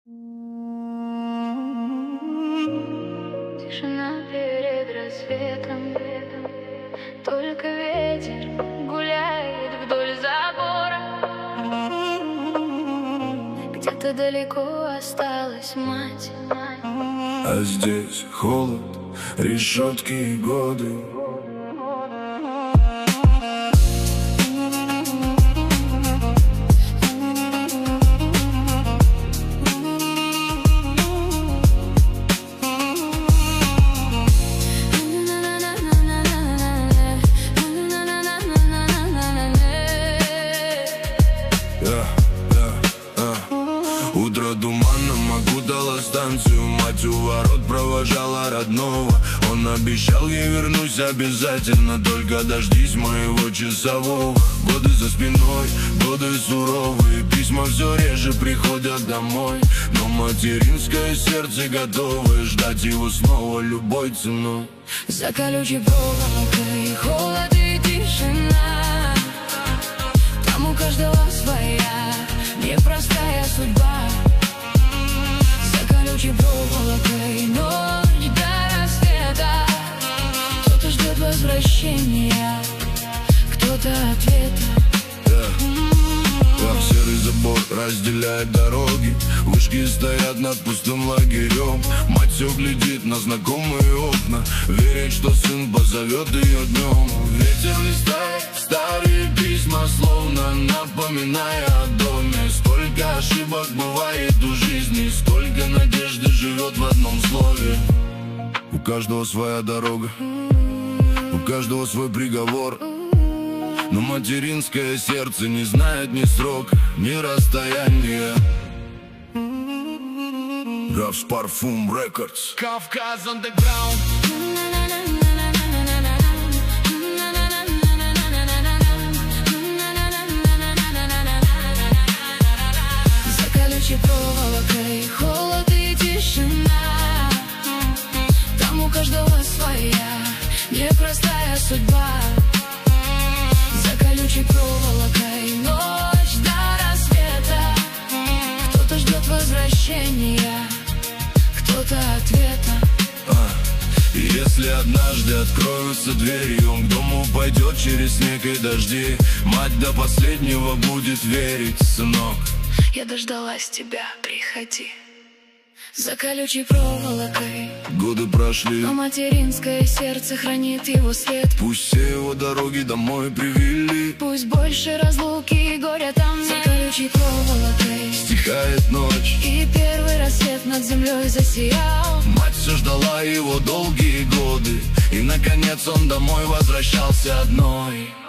Тишина перед рассветом, только ветер гуляет вдоль забора. Где-то далеко осталась мать, а здесь холод, решетки и годы. Утро туманным окутало станцию. Мать у ворот провожала родного. Он обещал ей вернусь обязательно, только дождись моего часового. Годы за спиной, годы суровые, письма все реже приходят домой. Но материнское сердце готово ждать его снова любой ценой. За колючей проволокой холод и тишина, там у каждого своя непростая судьба. За колючей проволокой ночь до рассвета. Кто-то ждет возвращения, кто-то ответа. Как серый забор разделяет дороги, вышки стоят над пустым лагерем. Мать все глядит на знакомые окна, верит, что сын позовет ее днем. Ветер листает старые письма, словно напоминая о доме. Столько ошибок бывает у жизни, столько надежды живет в одном слове. У каждого своя дорога, у каждого свой приговор. Но материнское сердце не знает ни срока, ни расстояния. Равс Парфум Рекордс. Кавказ Underground. За колючей проволокой холод и тишина, там у каждого своя непростая судьба. За колючей проволокой ночь до рассвета. Кто-то ждет возвращения, кто-то ответа. И если однажды откроются двери, он к дому пойдет через снег и дожди. Мать до последнего будет верить, сынок. Я дождалась тебя, приходи. За колючей проволокой годы прошли, но материнское сердце хранит его свет. Пусть все его дороги домой привели, пусть больше разлуки и горя там нет. За колючей проволокой стихает ночь, и первый рассвет над землей засиял. Мать все ждала его долгие годы, и наконец он домой возвращался одной.